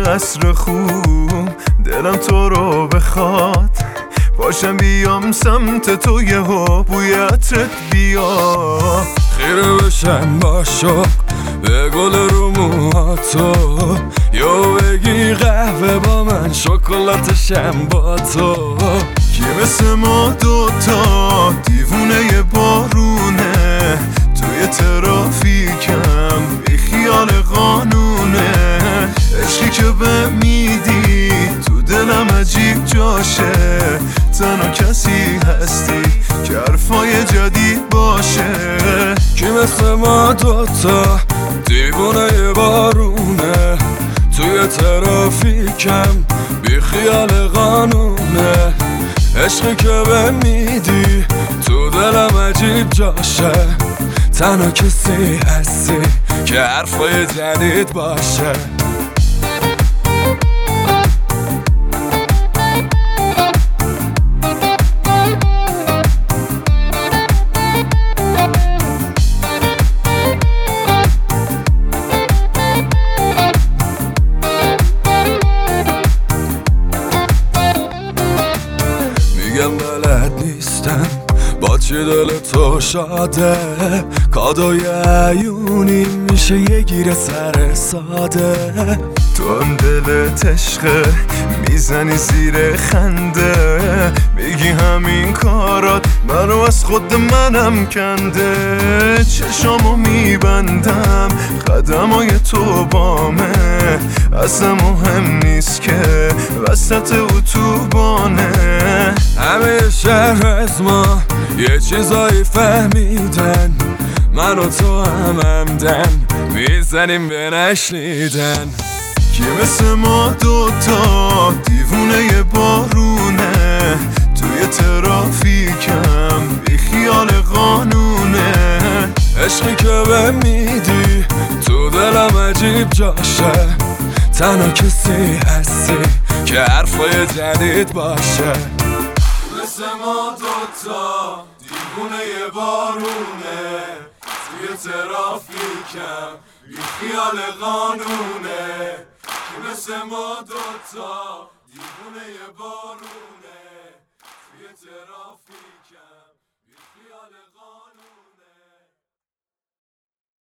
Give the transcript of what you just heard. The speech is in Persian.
قصر خوب دلم تو رو بخواد، باشم بیام سمت تو یهو بوی عطرت بیا. خیره بشم با شوق به گل رو موهاتو، یا بگی قهوه با من شکلاتشم با تو. کی مثل ما دوتا دیوونه بارونه، توی ترافیکم بی خیال قانونه. عشقی که به میدی تو دلم عجیب جاشه، تنها کسی هستی که حرفای جدید باشه. کی مثل ما دوتا دیوونه بارونه، توی ترافیکم بی خیال قانونه. عشقی که به میدی تو دلم عجیب جاشه، تنها کسی هستی که حرفای جدید باشه. میگم بلد نیستم با چی دل تو شاده، کادوی عیونی میشه یه گیر سر ساده. تو هم دلت عشقه میزنی زیر خنده، میگی همین کارات منو از خود منم کنده. چشامو میبندم قدمای تو بامه، اصلا مهم نیست که وسط اتوبانه. همه شهر از ما یه چیزایی فهمیدن، من و تو همدن میزنیم به نشنیدن. کی مثل ما دوتا دیوونه بارونه، توی ترافیکم بی خیال قانونه. عشقی که به میدی تو دلم عجیب جاشه، تنها کسی هستی که حرفای جدید باشه. مثل ما دوتا دیوونه بارونه، توی ترافیکم بی خیال قانونه. کی مثل ما دوتا دیوونه بارونه، توی ترافیکم بی خیال قانونه.